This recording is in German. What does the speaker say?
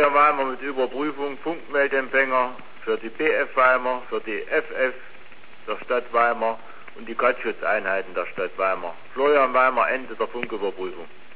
Florian Weimar mit Überprüfung, Funkmeldempfänger für die BF Weimar, für die FF der Stadt Weimar und die Katzschutzeinheiten der Stadt Weimar. Florian Weimar, Ende der Funküberprüfung.